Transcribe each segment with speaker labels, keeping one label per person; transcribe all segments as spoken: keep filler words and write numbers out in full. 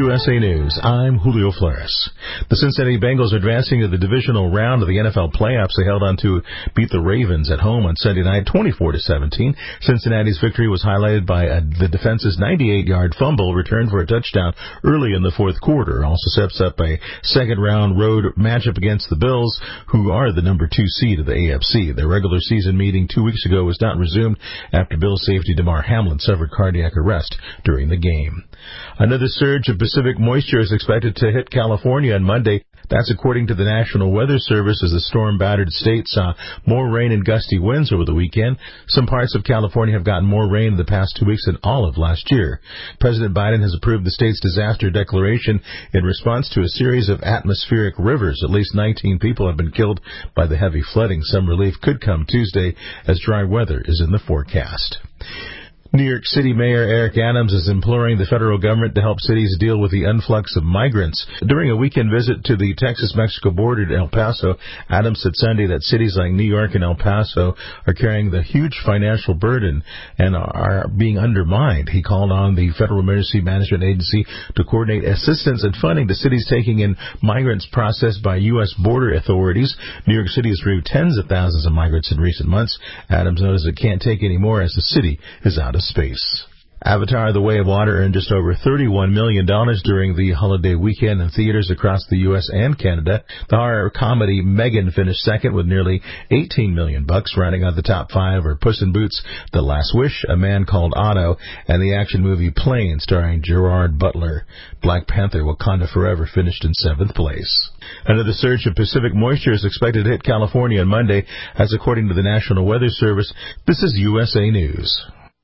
Speaker 1: U S A News, I'm Julio Flores. The Cincinnati Bengals are advancing to the divisional round of the N F L playoffs. They held on to beat the Ravens at home on Sunday night, twenty-four to seventeen. Cincinnati's victory was highlighted by a, the defense's ninety-eight-yard fumble returned for a touchdown early in the fourth quarter. Also sets up a second-round road matchup against the Bills, who are the number two seed of the A F C. Their regular season meeting two weeks ago was not resumed after Bills safety Damar Hamlin suffered cardiac arrest during the game. Another surge of Pacific moisture is expected to hit California on Monday. That's according to the National Weather Service, as the storm-battered state saw more rain and gusty winds over the weekend. Some parts of California have gotten more rain in the past two weeks than all of last year. President Biden has approved the state's disaster declaration in response to a series of atmospheric rivers. At least nineteen people have been killed by the heavy flooding. Some relief could come Tuesday as dry weather is in the forecast. New York City Mayor Eric Adams is imploring the federal government to help cities deal with the influx of migrants. During a weekend visit to the Texas-Mexico border in El Paso, Adams said Sunday that cities like New York and El Paso are carrying the huge financial burden and are being undermined. He called on the Federal Emergency Management Agency to coordinate assistance and funding to cities taking in migrants processed by U S border authorities. New York City has received tens of thousands of migrants in recent months. Adams noted it can't take any more as the city is out of space. Avatar: The Way of Water earned just over thirty-one million dollars during the holiday weekend in theaters across the U S and Canada. The horror comedy Megan finished second with nearly eighteen million bucks. Rounding out the top five are Puss in Boots: The Last Wish, A Man Called Otto, and the action movie Plane starring Gerard Butler. Black Panther: Wakanda Forever finished in seventh place. Another surge of Pacific moisture is expected to hit California on Monday, as according to the National Weather Service. This is U S A News.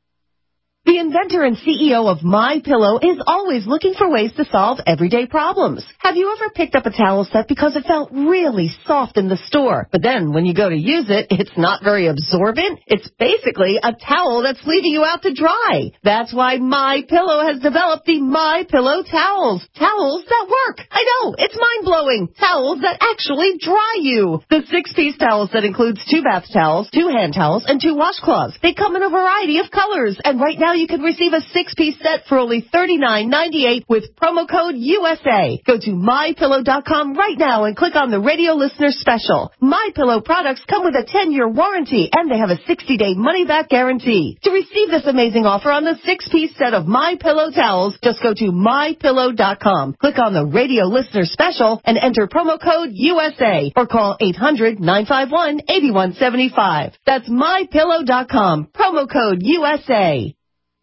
Speaker 2: The inventor and C E O of MyPillow is always looking for ways to solve everyday problems. Have you ever picked up a towel set because it felt really soft in the store, but then when you go to use it, it's not very absorbent? It's basically a towel that's leaving you out to dry. That's why MyPillow has developed the MyPillow towels. Towels that work. I know, it's mind-blowing. Towels that actually dry you. The six-piece towel set includes two bath towels, two hand towels, and two washcloths. They come in a variety of colors, and right now you can receive a six-piece set for only thirty-nine ninety-eight with promo code U S A. Go to my pillow dot com right now and click on the radio listener special. MyPillow products come with a ten-year warranty, and they have a sixty-day money-back guarantee. To receive this amazing offer on the six-piece set of MyPillow towels, just go to my pillow dot com, click on the radio listener special, and enter promo code U S A, or call eight hundred nine five one eight one seven five. That's my pillow dot com, promo code U S A.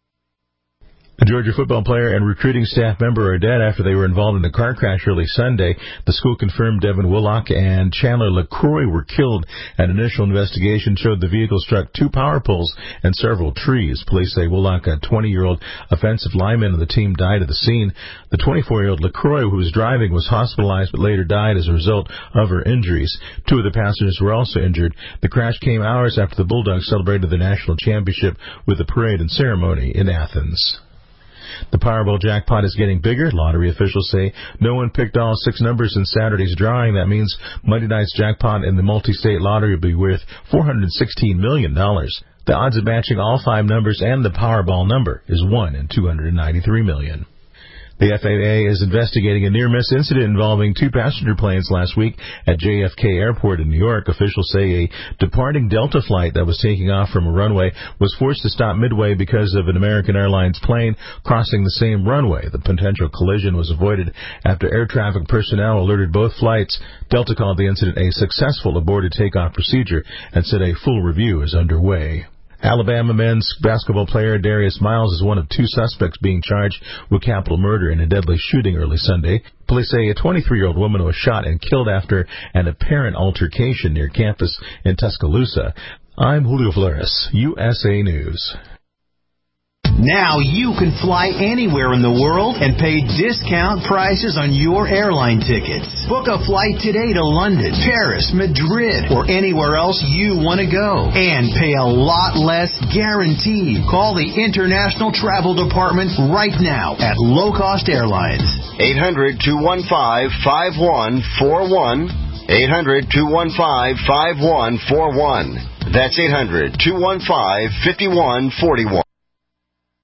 Speaker 1: A Georgia football player and recruiting staff member are dead after they were involved in a car crash early Sunday. The school confirmed Devin Willock and Chandler LaCroix were killed. An initial investigation showed the vehicle struck two power poles and several trees. Police say Willock, a twenty-year-old offensive lineman on the team, died at the scene. The twenty-four-year-old LaCroix, who was driving, was hospitalized but later died as a result of her injuries. Two of the passengers were also injured. The crash came hours after the Bulldogs celebrated their national championship with a parade and ceremony in Athens. The Powerball jackpot is getting bigger. Lottery officials say no one picked all six numbers in Saturday's drawing. That means Monday night's jackpot in the multi-state lottery will be worth four hundred sixteen million dollars. The odds of matching all five numbers and the Powerball number is one in two hundred ninety-three million. The F A A is investigating a near-miss incident involving two passenger planes last week at J F K Airport in New York. Officials say a departing Delta flight that was taking off from a runway was forced to stop midway because of an American Airlines plane crossing the same runway. The potential collision was avoided after air traffic personnel alerted both flights. Delta called the incident a successful aborted takeoff procedure and said a full review is underway. Alabama men's basketball player Darius Miles is one of two suspects being charged with capital murder in a deadly shooting early Sunday. Police say a twenty-three-year-old woman was shot and killed after an apparent altercation near campus in Tuscaloosa. I'm Julio Flores, U S A News.
Speaker 3: Now you can fly anywhere in the world and pay discount prices on your airline tickets. Book a flight today to London, Paris, Madrid, or anywhere else you want to go. And pay a lot less guaranteed. Call the International Travel Department right now at Low Cost Airlines.
Speaker 4: eight hundred two one five five one four one. eight hundred two one five five one four one. That's eight hundred two one five five one four one.